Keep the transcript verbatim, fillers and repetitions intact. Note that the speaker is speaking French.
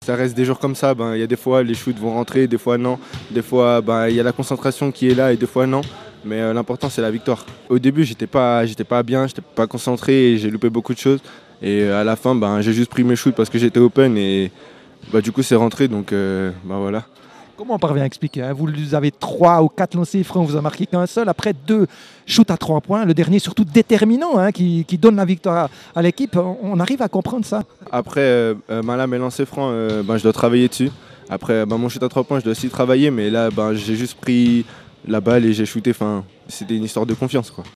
Ça reste des jours comme ça, ben, y a des fois les shoots vont rentrer, des fois non. Des fois ben, y a la concentration qui est là et des fois non. Mais euh, l'important c'est la victoire. Au début j'étais pas, j'étais pas bien, j'étais pas concentré et j'ai loupé beaucoup de choses. Et euh, à la fin ben, j'ai juste pris mes shoots parce que j'étais open et bah, du coup c'est rentré donc euh, ben, voilà. Comment on parvient à expliquer hein? Vous avez trois ou quatre lancers francs, vous en marquez qu'un seul. Après deux shoots à trois points, le dernier surtout déterminant, hein, qui, qui donne la victoire à, à l'équipe. On, on arrive à comprendre ça. Après, euh, ben, là mes lancers francs, euh, ben, je dois travailler dessus. Après ben, mon shoot à trois points, je dois aussi travailler, mais là ben, j'ai juste pris la balle et j'ai shooté. Enfin, c'était une histoire de confiance quoi.